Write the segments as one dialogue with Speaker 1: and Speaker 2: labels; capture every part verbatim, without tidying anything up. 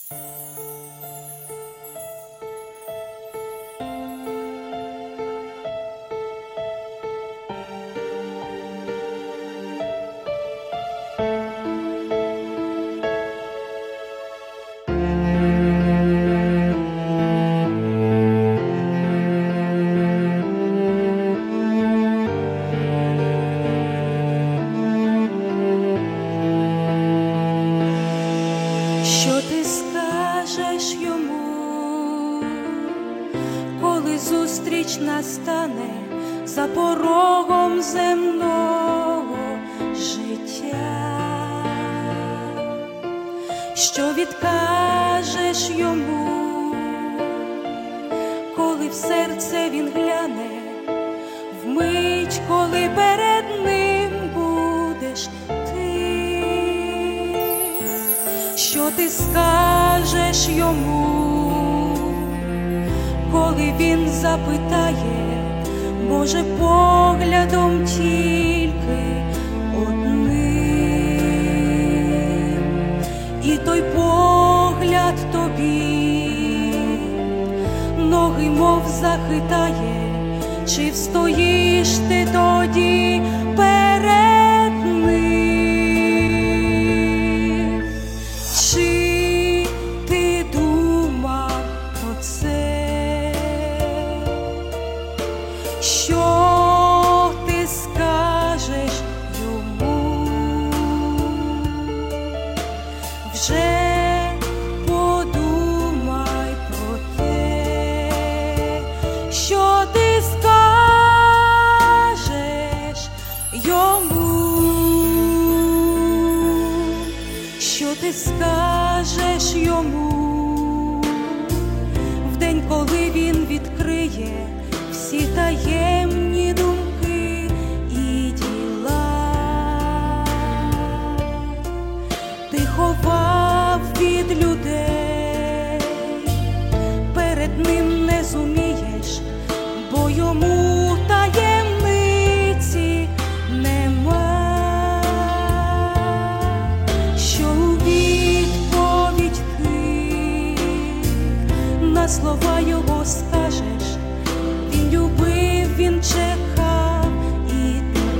Speaker 1: Що ти скажеш йому, коли зустріч настане за порогом земного життя? Що відкажеш йому, коли в серце він гляне, вмить, коли перед ним будеш ти? Що ти скажеш йому, коли він запитає, може, поглядом тільки одним, і той погляд тобі ноги мов захитає, чи встоїш ти тоді перед ним? Чи ти думав про це? Що ти скажеш йому? Вже подумай про те, що ти скажеш йому, що ти скажеш йому в день, коли він відкриє всі таємні думки і діла. Ти ховав від людей, перед ним не зумієш, бо йому таємниці нема. Що у відповідь ти на слова його скажеш? Він любив, він чекав і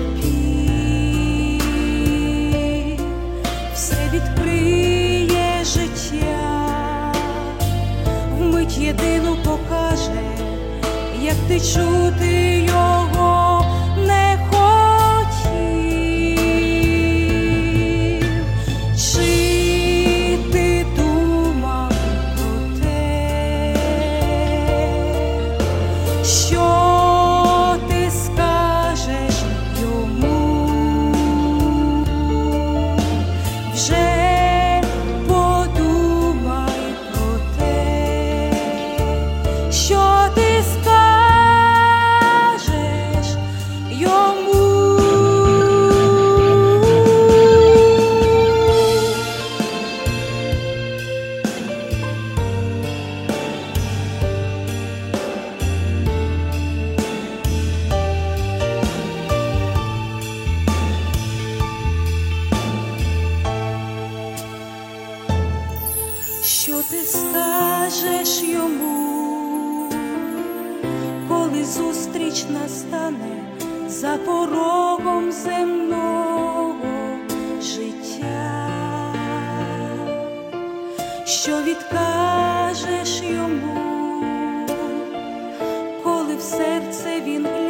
Speaker 1: терпів, все відкриє життя, вмить єдину покаже, як ти чути його не хотів. Чи ти думав про те, що ти скажеш йому? Вже подумай про те, що ти скажеш йому. Що ти скажеш йому, коли зустріч настане за порогом земного життя? Що відкажеш йому, коли в серце він